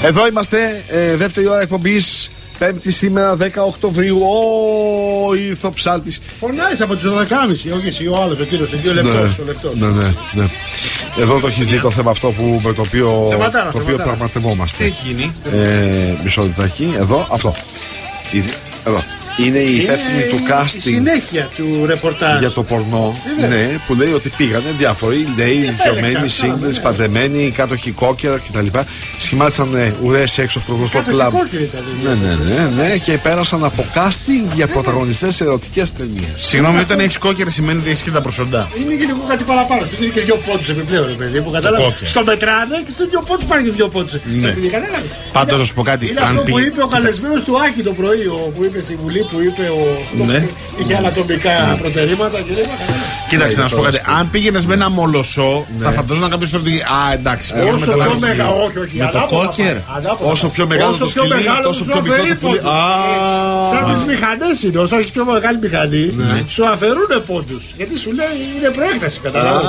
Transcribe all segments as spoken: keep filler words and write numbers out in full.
Εδώ είμαστε, ε, δεύτερη ώρα εκπομπής. Πέμπτη σήμερα, δέκα Οκτωβρίου. Ω, ήρθε ο ψάλτης. Φωνάζει από τις δώδεκα και μισή, όχι εσύ ο άλλος, ο κύριος, ο δύο λεπτός. Ναι, ναι, ναι. Εδώ το έχεις δει το θέμα αυτό που, με το οποίο, θεματάρα, το οποίο πραγματευόμαστε. Τι έχει γίνει? Ε, μισό λεπτάκι, εδώ, αυτό. Εδώ. Είναι η υπεύθυνη του casting. Η συνέχεια του ρεπορτάζ για το πορνό. Ναι, που λέει ότι πήγανε διάφοροι νέοι, ηλικιωμένοι, σύγχρονοι, παντρεμένοι, κάτοχοι κόκκερα κτλ. Σχημάτισαν ουρές έξω από το γνωστό κλαμπ. Ναι, ναι, ναι, ναι, και πέρασαν από casting για πρωταγωνιστές σε ερωτικές ταινίες. Συγγνώμη, όταν έχεις κόκκερα σημαίνει ότι έχεις και τα προσοντά. Είναι και λίγο κάτι παραπάνω. Είναι και δύο πόντους επιπλέον, παιδί που κατάλαβα. Στο μετράνε και στο δύο πόντους πάνε και δύο πόντους. Πάντως να σου πω κάτι. Είναι αυτό που είπε ο καλεσμένος του Άκη το πρωί, που είπε στη Βουλή, που είπε ο. Ναι. Είχε ανατομικά προτερήματα και δεν. Κοίταξε να σου πω κάτι. Αν πήγαινες με ένα μολοσσό, θα φανταζόταν κάποιος ότι. Α, εντάξει. Όσο πιο μεγάλο. Όχι, όχι. Με το κόκκερ. Όσο πιο μεγάλο το σκυλί, τόσο πιο μικρό το πουλί. Σαν τις μηχανές είναι. Όσο έχει πιο μεγάλη μηχανή, σου αφαιρούν πόντους. Γιατί σου λέει είναι προέκταση, καταλαβαίνεις.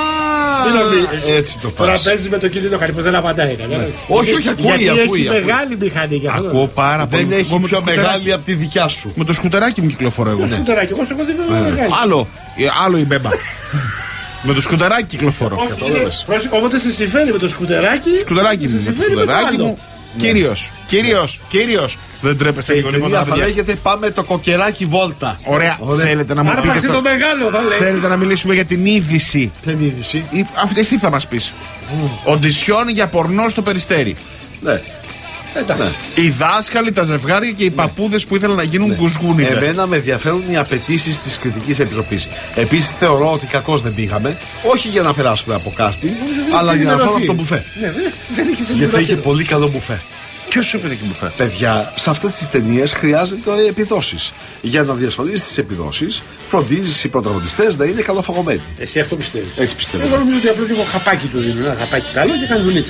Έτσι το πας. Τώρα παίζεις με το κινητό χάρη, πως δεν απαντάει. Όχι, όχι, ακούει. Γιατί έχει μεγάλη μηχανή. Ακούω πάρα πολύ. Δεν έχει πιο μεγάλη από τη δικιά σου. Με το σκουτεράκι μου κυκλοφορώ εγώ. Το σκουτεράκι, εγώ σου έχω μεγάλη. Άλλο, άλλο η μπέμπα. Με το σκουτεράκι κυκλοφορώ. Όποτε σε συμφέρει με το σκουτεράκι. Σκουτεράκι μου. Με το σκουτεράκι μου. Κύριος, κύριος, κύριος. Δεν τρέπεστε λίγο τίποτα. Θα λέγεται πάμε το κοκκεράκι βόλτα. Ωραία, θέλετε να μου πείτε. Το μεγάλο, θα λέει. Θέλετε να μιλήσουμε για την είδηση. Την είδηση. Αυτή εσύ θα μας πεις. Οντισιόν για πορνό στο Περιστέρι. Ναι. Ναι. Οι δάσκαλοι, τα ζευγάρια και οι ναι. παππούδες που ήθελαν να γίνουν ναι. γκουσγούνιδες. Εμένα με ενδιαφέρουν οι απαιτήσεις της κριτικής επιτροπής. Επίσης θεωρώ ότι κακώς δεν πήγαμε, όχι για να περάσουμε από casting, αλλά για να φάμε από το μπουφέ. Ναι, δεν είχε γιατί είχε πολύ καλό μπουφέ. Ποιος σου είπε και μπουφέ? Παιδιά, σε αυτές τις ταινίες χρειάζεται επιδόσεις. Για να διασφαλίσεις τις επιδόσεις, φροντίζεις οι πρωταγωνιστές να είναι καλοφαγωμένοι. Εσύ αυτό πιστεύεις? Έτσι πιστεύω. Εγώ νομίζω ότι απλώς λίγο χαπάκι του δίνουν. Ένα χαπάκι καλό και κάνει δουλίτσα.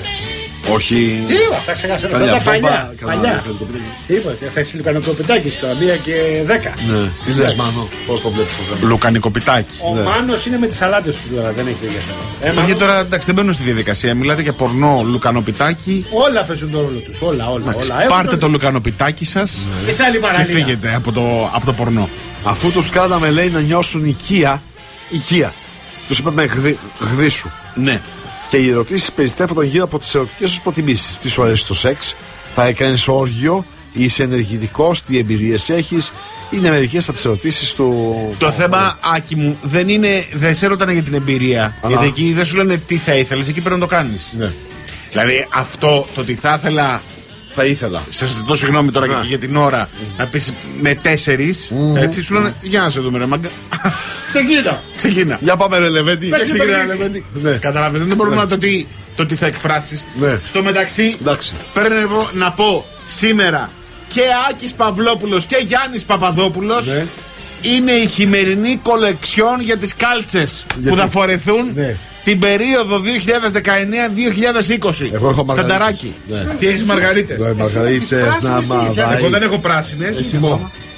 Όχι. Τι είπα, αυτά ξεχάσατε. Αυτά τα παλιά. Παλιά. Είπα, θα είσαι λουκανικοπιτάκι τώρα, μία και δέκα. Ναι, τι λες Μάνο, πώς το βλέπεις το θέμα? Λουκανικοπιτάκι. Ο Μάνος είναι με τις σαλάτες του τώρα, δεν έχει τέτοια θέματα. Γιατί τώρα εντάξει δεν μπαίνω στη διαδικασία, μιλάτε για πορνό, λουκανοπιτάκι. Όλα παίζουν τον ρόλο τους, όλα, όλα. Πάρτε το λουκανοπιτάκι σας και φύγετε από το πορνό. Αφού τους κάναμε λέει να νιώσουν οικία, οικία, τους είπαμε γδίσου. Ναι. Και οι ερωτήσεις περιστρέφονταν γύρω από τις ερωτικές τους προτιμήσεις. Τι σου αρέσει το σεξ, θα έκανες όργιο, είσαι ενεργητικός, τι εμπειρίες έχεις. Είναι μερικές από τις ερωτήσεις του. Το θέμα, Άκη μου, δεν είναι. Δεν σε ρωτάνε για την εμπειρία. Α. Γιατί εκεί δεν σου λένε τι θα ήθελες, εκεί πρέπει να το κάνεις. Ναι. Δηλαδή αυτό το ότι θα ήθελα. Θα ήθελα. Σε ζητώ συγγνώμη τώρα και για την ώρα να πεις με τέσσερις. Mm. Έτσι σου λένε για να σε δούμε ρε μάγκα. Ξεκίνα. Ξεκίνα. Για πάμε ρε Λεβέντη. Ξεκίνα Λεβέντη. Ναι. Καταλαβαίνεις, δεν μπορούμε να το τι, το τι θα εκφράσεις. Ναι. Στο μεταξύ πρέπει να πω σήμερα και Άκης Παυλόπουλος και Γιάννης Παπαδόπουλος ναι. είναι η χειμερινή κολεξιόν για τις κάλτσες γιατί? Που θα φορεθούν ναι. την περίοδο δύο χιλιάδες δεκαεννέα δύο χιλιάδες είκοσι. Στανταράκι. Ναι. Τι έχεις μαργαρίτες? Ναι, μαργαρίτες να μαβάει. Εγώ δεν έχω πράσινες. Έχει μοβ.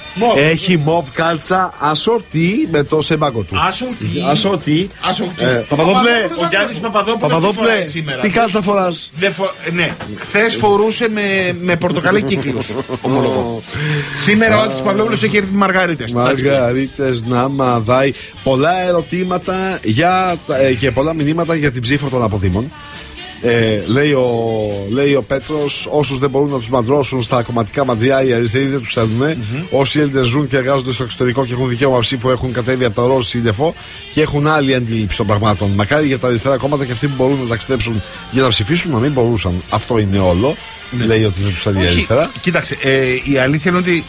Έχει μοβ κάλτσα ασορτή με το σεμπάκο του. Ασορτή. Ασορτή. Παπαδόπουλε. Ο Γιάννης Παπαδόπουλος σήμερα. Τι κάλτσα φοράς? Ναι. Χθες φορούσε με πορτοκαλί κύκλους. Σήμερα ο Άκης Παυλόπουλος έχει έρθει μαργαρίτες. Μαργαρίτες να μαβάει. Πολλά ερωτήματα και πολλά μηνύματα για την ψήφο των αποδήμων. Ε, λέει, ο, λέει ο Πέτρος, όσους δεν μπορούν να τους μαντρώσουν στα κομματικά μαντριά, οι αριστεροί δεν τους στέλνουν. Mm-hmm. Όσοι Έλληνες ζουν και εργάζονται στο εξωτερικό και έχουν δικαίωμα ψήφου έχουν κατέβει από τα ροζ σύννεφο και έχουν άλλη αντίληψη των πραγμάτων. Μακάρι για τα αριστερά κόμματα και αυτοί που μπορούν να ταξιδέψουν για να ψηφίσουν να μην μπορούσαν. Αυτό είναι όλο. Mm-hmm. Λέει ότι δεν τους στέλνει η αριστερά. Κοίταξε, ε, η αλήθεια είναι ότι.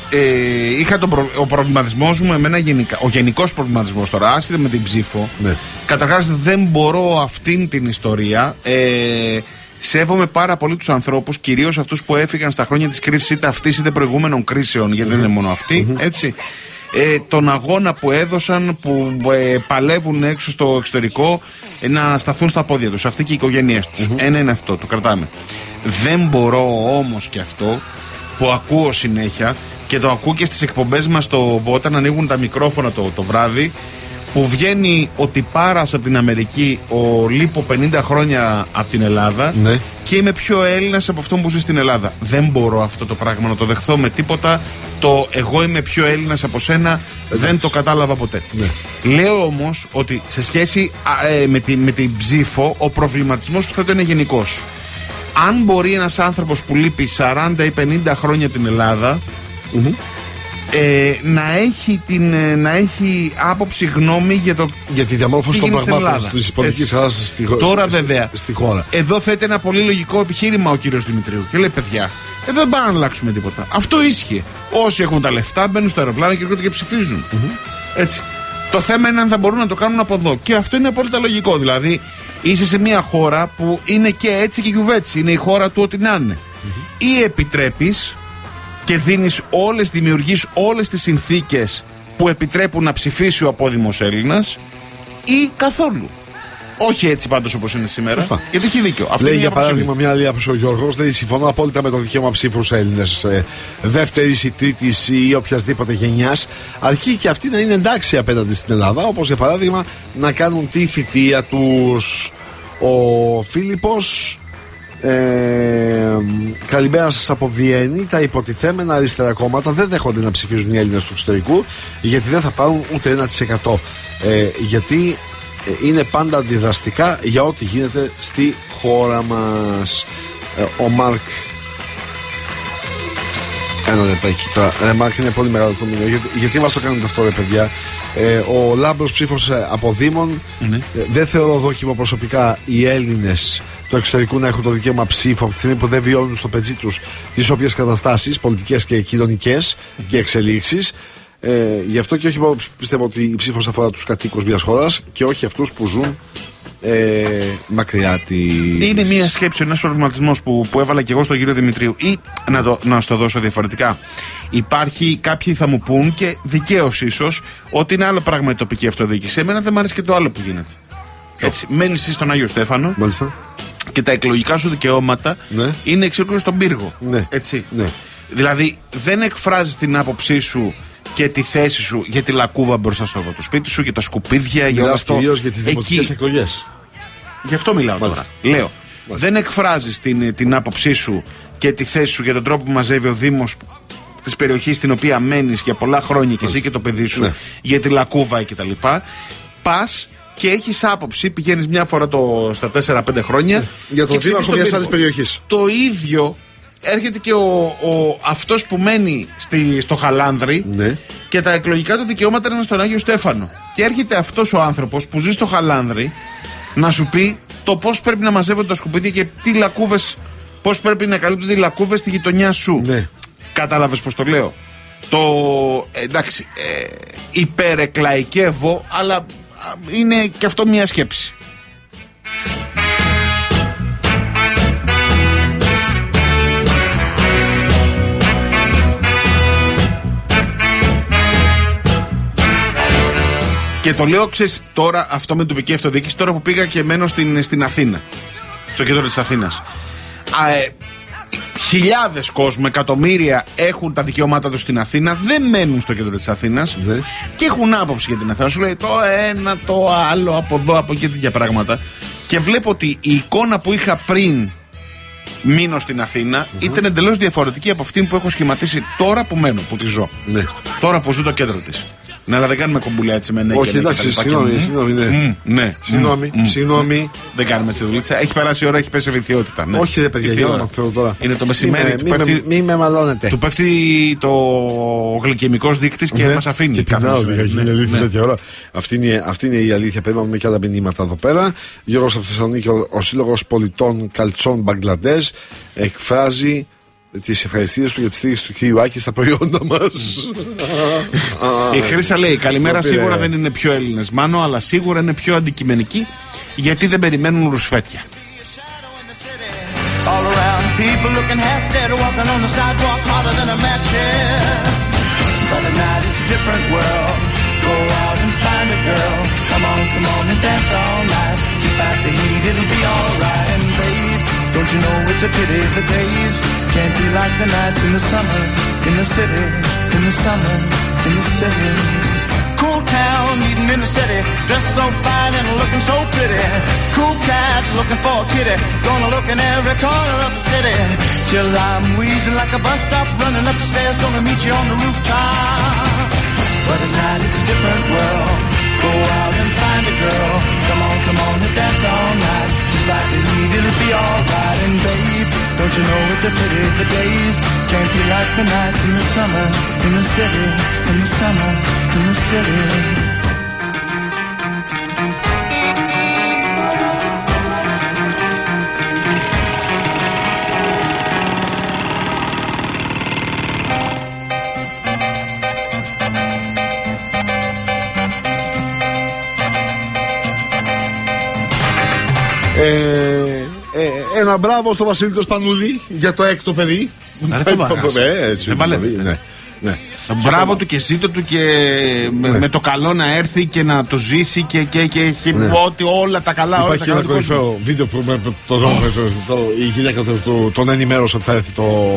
Ε, είχα τον προ... ο προβληματισμός μου εμένα γενικά, ο γενικός προβληματισμός τώρα, άσχετα με την ψήφο. Ναι. Καταρχάς δεν μπορώ αυτήν την ιστορία. Ε, σέβομαι πάρα πολύ τους ανθρώπους, κυρίως αυτούς που έφυγαν στα χρόνια της κρίσης, είτε αυτής είτε προηγούμενων κρίσεων, γιατί mm-hmm. δεν είναι μόνο αυτοί, mm-hmm. έτσι. Ε, τον αγώνα που έδωσαν, που ε, παλεύουν έξω στο εξωτερικό, ε, να σταθούν στα πόδια τους, αυτοί και οι οικογένειές τους. Mm-hmm. Ένα είναι αυτό, το κρατάμε. Δεν μπορώ όμως και αυτό που ακούω συνέχεια. Και το ακούω και στις εκπομπές μας το, όταν ανοίγουν τα μικρόφωνα το, το βράδυ, που βγαίνει ο τυπάρας από την Αμερική, ο λείπω πενήντα χρόνια από την Ελλάδα, ναι. και είμαι πιο Έλληνας από αυτόν που ζει στην Ελλάδα. Δεν μπορώ αυτό το πράγμα να το δεχθώ με τίποτα. Το εγώ είμαι πιο Έλληνας από σένα, εντάξει, δεν το κατάλαβα ποτέ. Ναι. Λέω όμως ότι σε σχέση α, ε, με, τη, με την ψήφο, ο προβληματισμός που θέτω είναι γενικός. Αν μπορεί ένας άνθρωπος που λείπει σαράντα ή πενήντα χρόνια την Ελλάδα, mm-hmm. Ε, να, έχει την, να έχει άποψη, γνώμη για το για τη διαμόρφωση των πραγμάτων της πολιτικής κατάστασης στη, τώρα στη, βέβαια στη χώρα. Εδώ θέτει ένα πολύ λογικό επιχείρημα ο κύριος Δημητρίου και λέει: παιδιά, εδώ δεν πάμε να αλλάξουμε τίποτα. Αυτό ίσχυε. Όσοι έχουν τα λεφτά μπαίνουν στο αεροπλάνο και έρχονται και ψηφίζουν. Mm-hmm. Έτσι. Το θέμα είναι αν θα μπορούν να το κάνουν από εδώ. Και αυτό είναι απόλυτα λογικό. Δηλαδή, είσαι σε μια χώρα που είναι και έτσι και γιουβέτσι. Είναι η χώρα του ό,τι να είναι. Mm-hmm. Ή επιτρέπεις και δίνεις όλες, δημιουργείς όλες τις συνθήκες που επιτρέπουν να ψηφίσει ο απόδημος Έλληνας, ή καθόλου. Όχι έτσι πάντως όπως είναι σήμερα. Φωστά. Γιατί έχει δίκιο. Αυτή λέει για παράδειγμα μια άλλη άποψη ο Γιώργος, λέει: συμφωνώ απόλυτα με το δικαίωμα ψήφου στους Έλληνες ε, δεύτερης ή τρίτης ή οποιασδήποτε γενιάς, αρκεί και αυτοί να είναι εντάξει απέναντι στην Ελλάδα. Όπως για παράδειγμα να κάνουν τη θητεία τους. Ο Φίλιππος. Ε, καλημέρα σας από Βιέννη. Τα υποτιθέμενα αριστερά κόμματα δεν δέχονται να ψηφίζουν οι Έλληνες του εξωτερικού, γιατί δεν θα πάρουν ούτε ένα τοις εκατό. Ε, γιατί ε, είναι πάντα αντιδραστικά για ό,τι γίνεται στη χώρα μας. Ε, ο Μάρκ. Ένα λεπτάκι τώρα. Ε, Μάρκ, είναι πολύ μεγάλο το μήνυμα. Γιατί, γιατί μας το κάνετε αυτό, ρε παιδιά. Ε, ο Λάμπρος ψήφος από Δήμων. Mm-hmm. Ε, δεν θεωρώ δόκιμο προσωπικά οι Έλληνες του εξωτερικού να έχουν το δικαίωμα ψήφου από τη στιγμή που δεν βιώνουν στο πετσί τους τις όποιες καταστάσεις πολιτικές και κοινωνικές mm-hmm. και εξελίξεις. Ε, γι' αυτό και όχι μόνο πιστεύω ότι η ψήφος αφορά τους κατοίκους μιας χώρας και όχι αυτούς που ζουν ε, μακριά τη. Είναι μια σκέψη, ένας προβληματισμός που, που έβαλα και εγώ στον κύριο Δημητρίου. Ή να, το, να σου το δώσω διαφορετικά. Υπάρχει, κάποιοι θα μου πούν και δικαίως ίσως, ότι είναι άλλο πράγμα η τοπική αυτοδιοίκηση. Εμένα δεν μου αρέσει και το άλλο που γίνεται. Έτσι, μένεις εσύ στον Άγιο Στέφανο. Μάλιστα. Και τα εκλογικά σου δικαιώματα ναι. είναι εξαιρετικά στον πύργο. Ναι. Έτσι. Ναι. Δηλαδή δεν εκφράζεις την άποψή σου και τη θέση σου για τη λακκούβα μπροστά στο το σπίτι σου, για τα σκουπίδια, για όλα αυτό. Κυρίως για τις δημοτικές εκλογές. Γι' αυτό μιλάω Μάλιστα. τώρα. Μάλιστα. Λέω, Μάλιστα. δεν εκφράζεις την, την άποψή σου και τη θέση σου για τον τρόπο που μαζεύει ο Δήμος της περιοχής στην οποία μένεις για πολλά χρόνια και εσύ και το παιδί σου, ναι. για τη λακκούβα κτλ. Πας και έχεις άποψη, πηγαίνεις μια φορά το, στα τέσσερα πέντε χρόνια. Για το δήμαρχο μιας άλλης περιοχής. Το ίδιο έρχεται και ο, ο, αυτός που μένει στη, στο Χαλάνδρι ναι. και τα εκλογικά του δικαιώματα είναι στον Άγιο Στέφανο. Και έρχεται αυτός ο άνθρωπος που ζει στο Χαλάνδρι να σου πει το πώς πρέπει να μαζεύονται τα σκουπίδια και τι λακκούβες, πώς πρέπει να καλύπτονται οι λακκούβες στη γειτονιά σου. Ναι. Κατάλαβες πώς το λέω. Το εντάξει, ε, υπερεκλαϊκεύω, αλλά είναι και αυτό μια σκέψη. Και το λέω, ξέρεις, τώρα αυτό με την τοπική αυτοδιοίκηση, τώρα που πήγα και μένω στην, στην Αθήνα, στο κέντρο της Αθήνας. Α, ε, χιλιάδες κόσμου, εκατομμύρια έχουν τα δικαιώματα τους στην Αθήνα, δεν μένουν στο κέντρο της Αθήνας ναι. και έχουν άποψη για την Αθήνα. Σου λέει το ένα, το άλλο, από εδώ, από εκεί, τέτοια πράγματα. Και βλέπω ότι η εικόνα που είχα πριν μείνω στην Αθήνα mm-hmm. ήταν εντελώς διαφορετική από αυτήν που έχω σχηματίσει τώρα που μένω, που τη ζω. Ναι. Τώρα που ζω το κέντρο της. Ναι, αλλά δεν κάνουμε κομπουλιά έτσι με νέκια. Όχι, εντάξει, συγγνώμη, συγγνώμη, ναι. ναι. Συγγνώμη, συγγνώμη. Δεν κάνουμε έτσι δουλίτσα. Έχει περάσει η ώρα, έχει πέσει ευηθιότητα. Ναι. Όχι, ρε παιδιά, για να θέλω τώρα. Είναι το μεσημέρι. Μην με, πέφτει, μη με μαλώνετε. Του πέφτει το γλυκαιμικός δείκτης και ναι, μας αφήνει. Και πεινάω, είναι αλήθεια τέτοια ώρα. Αυτή είναι, αυτή είναι η αλήθεια. Περιμένουμε και άλλα μηνύματα εδώ πέρα. Γιώργος από Θεσσαλονίκη, ο, ο Σύλλογος Πολιτών Καλτσών Μπαγκλαντές εκφράζει τις ευχαριστίες του για τη στήριξη του κύριου Άκη στα προϊόντα μας. Η Χρύσα λέει: καλημέρα, σίγουρα δεν είναι πιο Έλληνες, Μάνο, αλλά σίγουρα είναι πιο αντικειμενικοί γιατί δεν περιμένουν ρουσφέτια. Don't you know it's a pity the days can't be like the nights in the summer, in the city, in the summer, in the city. Cool town, eating in the city, dressed so fine and looking so pretty. Cool cat looking for a kitty, gonna look in every corner of the city. Till I'm wheezing like a bus stop, running up the stairs, gonna meet you on the rooftop. But at night it's a different world. Go out and find a girl. Come on, come on and dance all night. Just like the heat, it'll be alright. And babe, don't you know it's a pity the days can't be like the nights in the summer, in the city, in the summer, in the city. Ε, ε, ένα μπράβο στο Βασίλη το Σπανούλη για το έκτο παιδί. Δεν παλεύει. Ναι, ναι. Μπράβο του και ζήτω του και με, ναι. με το καλό να έρθει και να το ζήσει και, και, και έχει ναι. ό,τι όλα τα καλά. Όλα υπάρχει τα καλά ένα κορυφαίο βίντεο που με, το, το, το, η γυναίκα του το, τον ενημέρωσε ότι θα έρθει το.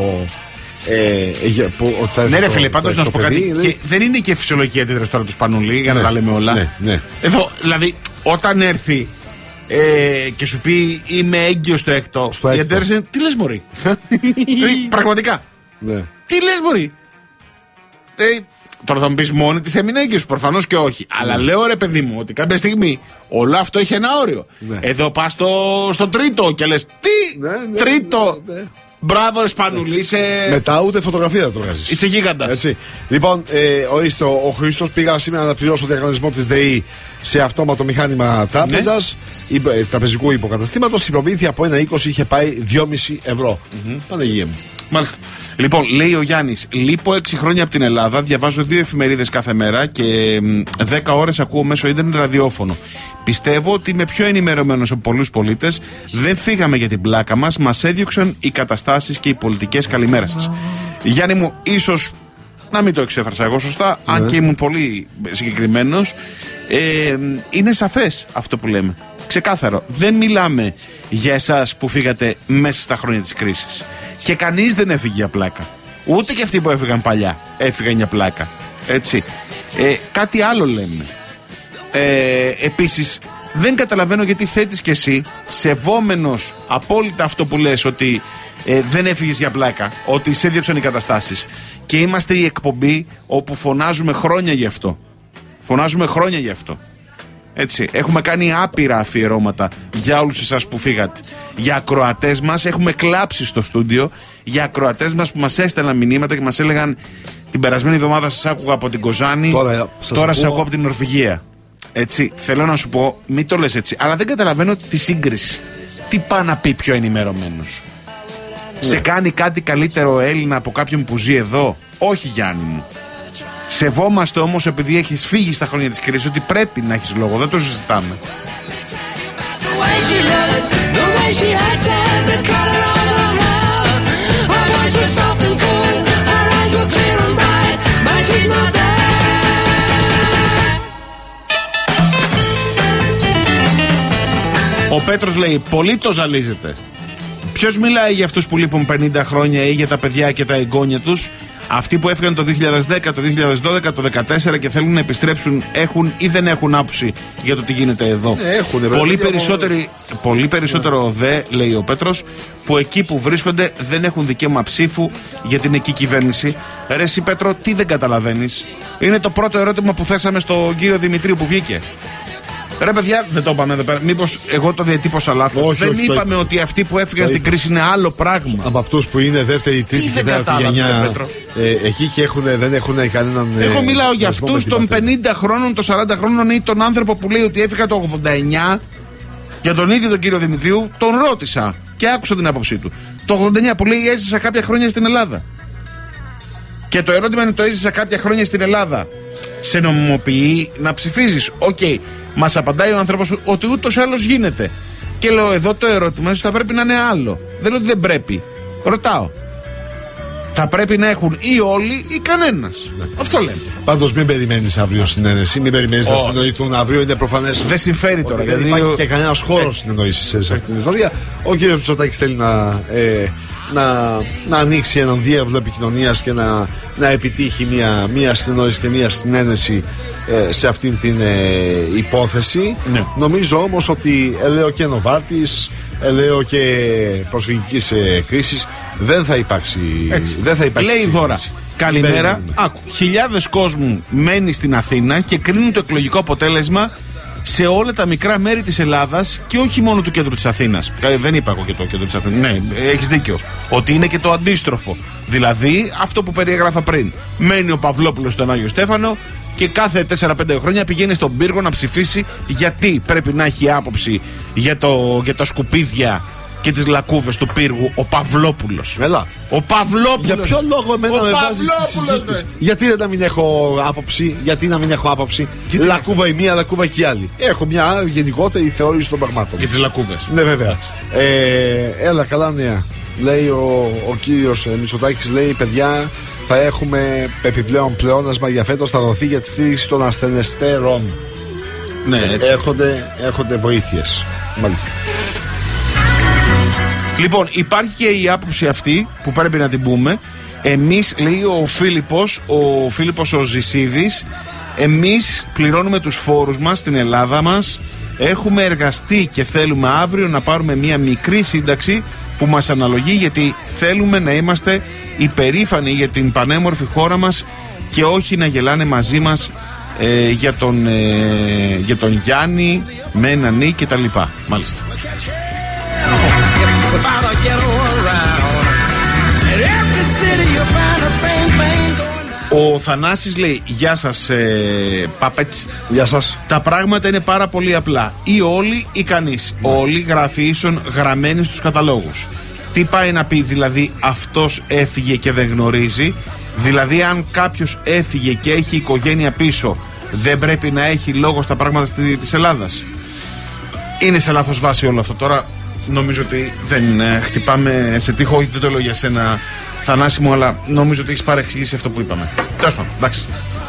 Ε, που, ότι θα έρθει ναι, ρε το, φίλε, πάντως να σου πω κάτι. Και δεν είναι και φυσιολογική αντίδραση τώρα του Σπανούλη για να ναι, τα λέμε όλα. Ναι, ναι. Εδώ, δηλαδή, όταν έρθει. Ε, και σου πει είμαι έγκυος στο έκτο. Στο η αντίδραση είναι τι λες μωρί. Πραγματικά. Ναι. Τι λες μωρί. Ε, τώρα θα μου πεις μόνη της έμεινε έγκυος. Προφανώς και όχι. Ναι. Αλλά λέω ρε παιδί μου ότι κάποια στιγμή όλο αυτό έχει ένα όριο. Ναι. Εδώ πας στο, στο τρίτο και λες τι ναι, ναι, τρίτο. Ναι, ναι. Μπράβο, ρε Σπανούλη, είσαι. Μετά ούτε φωτογραφία δεν το βγάζεις. Είσαι γίγαντας. Λοιπόν, ε, ορίστε, ο, ο Χρήστος πήγα σήμερα να πληρώσω διαγωνισμό της ΔΕΗ σε αυτόματο μηχάνημα τράπεζας, ναι. τραπεζικού υποκαταστήματος. Η προμήθεια από ένα είκοσι είχε πάει δυόμισι ευρώ. Mm-hmm. Παναγία μου. Μάλιστα. Λοιπόν, λέει ο Γιάννης, λείπω έξι χρόνια από την Ελλάδα, διαβάζω δύο εφημερίδες κάθε μέρα και δέκα ώρες ακούω μέσω ίντερνετ ραδιόφωνο. Πιστεύω ότι είμαι πιο ενημερωμένος από πολλούς πολίτες. Δεν φύγαμε για την πλάκα μας, μας έδιωξαν οι καταστάσεις και οι πολιτικές. Καλημέρα σας. Γιάννη μου, ίσως να μην το εξέφρασα εγώ σωστά, ναι. αν και ήμουν πολύ συγκεκριμένος. Ε, είναι σαφές αυτό που λέμε. Ξεκάθαρο. Δεν μιλάμε για εσάς που φύγατε μέσα στα χρόνια της κρίσης. Και κανείς δεν έφυγε για πλάκα. Ούτε και αυτοί που έφυγαν παλιά έφυγαν για πλάκα. Έτσι. Ε, κάτι άλλο λέμε. Ε, επίσης, δεν καταλαβαίνω γιατί θέτεις κι εσύ, σεβόμενος απόλυτα αυτό που λες, ότι ε, δεν έφυγες για πλάκα, ότι σε έδιωξαν οι καταστάσεις. Και είμαστε η εκπομπή όπου φωνάζουμε χρόνια γι' αυτό. Φωνάζουμε χρόνια γι' αυτό. Έτσι, έχουμε κάνει άπειρα αφιερώματα για όλους εσάς που φύγατε. Για ακροατές μας, έχουμε κλάψει στο στούντιο. Για ακροατές μας που μας έστελναν μηνύματα και μας έλεγαν την περασμένη εβδομάδα σας άκουγα από την Κοζάνη, τώρα, τώρα σας ακούω από την Νορβηγία. Έτσι, θέλω να σου πω, μην το λες έτσι, αλλά δεν καταλαβαίνω τη σύγκριση. Τι πάει να πει πιο ενημερωμένος. Ναι. Σε κάνει κάτι καλύτερο Έλληνα από κάποιον που ζει εδώ? Όχι, Γιάννη μου. Σεβόμαστε όμως, επειδή έχεις φύγει στα χρόνια της κρίσης, ότι πρέπει να έχεις λόγο, δεν το συζητάμε. Ο Πέτρος λέει, πολύ το ζαλίζετε. Ποιος μιλάει για αυτούς που λείπουν πενήντα χρόνια ή για τα παιδιά και τα εγγόνια τους? Αυτοί που έφυγαν το δύο χιλιάδες δέκα, το δύο χιλιάδες δώδεκα, το δύο χιλιάδες δεκατέσσερα και θέλουν να επιστρέψουν, έχουν ή δεν έχουν άποψη για το τι γίνεται εδώ? Έχουνε, πολύ, περισσότεροι, πολύ περισσότερο yeah. δε, λέει ο Πέτρος, που εκεί που βρίσκονται δεν έχουν δικαίωμα ψήφου για την εκεί κυβέρνηση. Ρε εσύ Πέτρο, τι δεν καταλαβαίνεις? Είναι το πρώτο ερώτημα που θέσαμε στον κύριο Δημητρίου που βγήκε. Ρε παιδιά, δεν το είπαμε εδώ πέρα. Μήπως εγώ το διατύπωσα λάθος? Όχι, δεν όχι, είπαμε το... ότι αυτοί που έφυγαν στην κρίση είναι άλλο πράγμα? Από αυτούς που είναι δεύτερη, τρίτη και τέταρτη γενιά ε, εκεί και έχουν, δεν έχουν κανέναν. Εγώ μιλάω για αυτούς των πενήντα χρόνων, των σαράντα χρόνων ή τον άνθρωπο που λέει ότι έφυγα το ογδόντα εννιά. Για τον ίδιο τον κύριο Δημητρίου, τον ρώτησα και άκουσα την άποψή του. Το ογδόντα εννιά που λέει έζησα κάποια χρόνια στην Ελλάδα. Και το ερώτημα είναι, το έζησα κάποια χρόνια στην Ελλάδα σε νομιμοποιεί να ψηφίζεις? Οκ. Okay. Μας απαντάει ο άνθρωπος ότι ούτως ή άλλως γίνεται. Και λέω, εδώ το ερώτημα θα πρέπει να είναι άλλο. Δεν λέω ότι δεν πρέπει. Ρωτάω. Θα πρέπει να έχουν ή όλοι ή κανένας. Ναι. Αυτό λέμε. Πάντως μην περιμένεις αύριο συνένεση. Μην περιμένεις oh. να συνοηθούν αύριο. Είναι προφανές. Δεν συμφέρει τώρα. Δεν υπάρχει ο... και κανένας χώρος συνεννόησης σε αυτήν την ιστορία. Ο κύριος Μητσοτάκης θέλει να. Ε, να, να ανοίξει έναν διάβλο επικοινωνίας και να, να επιτύχει μια, μια συνεννόηση και μια συνένεση ε, σε αυτήν την ε, υπόθεση. Ναι. Νομίζω όμως ότι ελέω και Νοβάρτης, ελέω και προσφυγικής ε, κρίσης δεν θα υπάρξει. Δεν θα υπάρξει. Λέει δώρα. Καλημέρα. Άκου. Χιλιάδες κόσμου μένει στην Αθήνα και κρίνουν το εκλογικό αποτέλεσμα σε όλα τα μικρά μέρη της Ελλάδας και όχι μόνο του κέντρου της Αθήνας. Δεν είπα εγώ και το κέντρο της Αθήνας. Ναι, έχεις δίκιο. Ότι είναι και το αντίστροφο. Δηλαδή αυτό που περιέγραφα πριν. Μένει ο Παυλόπουλος στον Άγιο Στέφανο και κάθε τέσσερα πέντε χρόνια πηγαίνει στον πύργο να ψηφίσει, γιατί πρέπει να έχει άποψη για, το, για τα σκουπίδια και τις λακκούβες του πύργου ο Παυλόπουλος. Έλα. Ο Παυλόπουλος. Για ποιο λόγο εμένα με βάζεις στη συζήτηση? Γιατί δεν να μην έχω άποψη? Γιατί να μην έχω άποψη? Γιατί λακκούβα η μία, λακκούβα και η άλλη. Έχω μια γενικότερη θεώρηση των πραγμάτων. Για τις λακκούβες. Ναι, βέβαια. Ε, έλα, καλά νέα. Λέει ο, ο κύριος Μητσοτάκης, λέει, παιδιά, θα έχουμε επιπλέον πλεόνασμα για φέτος, θα δοθεί για τη στήριξη των ασθενεστέρων. Ναι, έτσι. Έρχονται, έρχονται βοήθειες. Μάλιστα. Λοιπόν, υπάρχει και η άποψη αυτή που πρέπει να την πούμε. Εμείς, λέει ο Φίλιππος, ο Φίλιππος ο Ζησίδης, εμείς πληρώνουμε τους φόρους μας στην Ελλάδα μας. Έχουμε εργαστεί και θέλουμε αύριο να πάρουμε μια μικρή σύνταξη που μας αναλογεί, γιατί θέλουμε να είμαστε υπερήφανοι για την πανέμορφη χώρα μας και όχι να γελάνε μαζί μας ε, για, τον, ε, για τον Γιάννη με ένα νι και τα λοιπά. Μάλιστα. Ο Θανάσης λέει, γεια σας ε, Παπέτσι. Γεια σας. Τα πράγματα είναι πάρα πολύ απλά. Ή όλοι ή κανείς. Ναι. Όλοι γράφει ίσον γραμμένοι στους καταλόγους. Τι πάει να πει δηλαδή αυτός έφυγε και δεν γνωρίζει? Δηλαδή αν κάποιος έφυγε και έχει οικογένεια πίσω, δεν πρέπει να έχει λόγο στα πράγματα της Ελλάδας? Είναι σε λάθος βάση όλο αυτό τώρα. Νομίζω ότι δεν ε, χτυπάμε σε τείχο. Όχι, δεν το λέω για σένα, Θανάση μου, αλλά νομίζω ότι έχεις παρεξηγήσει αυτό που είπαμε. Τέλος πάντων, εντάξει.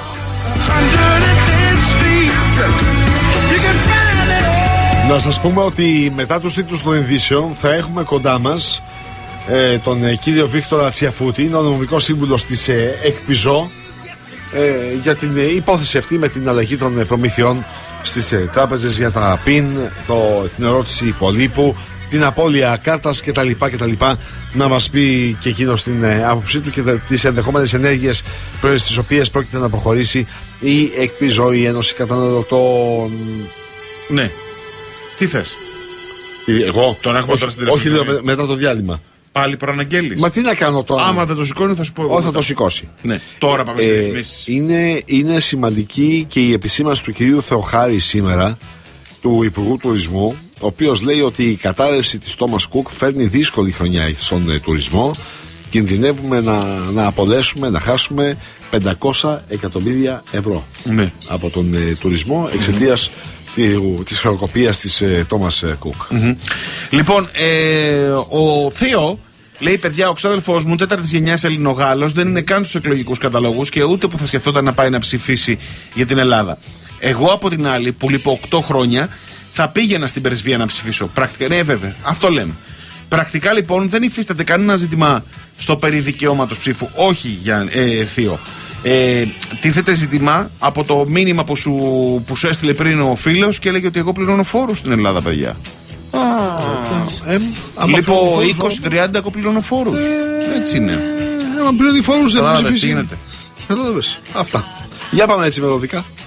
Να σας πούμε ότι μετά τους τίτλους των ειδήσεων θα έχουμε κοντά μας ε, τον ε, κύριο Βίκτορα Τσιαφούτη, είναι ο νομικός σύμβουλος της ε, ΕΚΠΙΖΟ, ε, για την ε, υπόθεση αυτή με την αλλαγή των ε, προμηθειών στις ε, τράπεζες, για τα πιν, το, την ερώτηση υπολείπου, την απώλεια κάρτας κτλ. κτλ. Να μας πει και εκείνο την ε, άποψή του και τις ενδεχόμενες ενέργειες στις οποίες πρόκειται να προχωρήσει η ΕΚΠΙΖΟ, η Ένωση Καταναλωτών. Ναι. Τι θες? Τι, εγώ? Τον έχουμε τώρα στην Όχι, λέω, με, μετά το διάλειμμα. Πάλι προαναγγέλεις? Μα τι να κάνω τώρα? Άμα δεν το σηκώνει θα σου πω εγώ. Όχι, θα το σηκώσει. Ναι, τώρα πάμε στις ρυθμίσεις. Είναι, είναι σημαντική και η επισήμανση του κυρίου Θεοχάρη σήμερα, του Υπουργού Τουρισμού, ο οποίος λέει ότι η κατάρρευση της Thomas Cook φέρνει δύσκολη χρονιά στον ε, τουρισμό. Κινδυνεύουμε να, να απολέσουμε, να χάσουμε πεντακόσια εκατομμύρια ευρώ, ναι, από τον ε, τουρισμό εξαιτίας mm-hmm. της χρεοκοπίας της ε, Thomas Cook. Mm-hmm. Λοιπόν, ε, ο Θείο λέει, παιδιά, ο ξάδελφός μου τέταρτης γενιάς Ελληνογάλος δεν είναι καν στους εκλογικούς καταλόγους και ούτε που θα σκεφτόταν να πάει να ψηφίσει για την Ελλάδα. Εγώ από την άλλη, που λείπω οκτώ χρόνια, θα πήγαινα στην Πρεσβεία να ψηφίσω. Πρακτικά, ναι, βέβαια, αυτό λέμε. Πρακτικά λοιπόν δεν υφίσταται κανένα ζήτημα στο περί δικαιώματος ψήφου. Όχι, για ε, Θείο. Ε, τίθεται ζήτημα από το μήνυμα που σου, που σου έστειλε πριν ο φίλος και έλεγε ότι εγώ πληρώνω φόρους στην Ελλάδα, παιδιά. Ε, λοιπόν, είκοσι τριάντα εγώ πληρώνω φόρους. Ε, Έτσι είναι. Αν πληρώνει φόρους δεν ψηφίσει. Κατάλαβες. Αυτά. Για πάμε έτσι μελωδικά.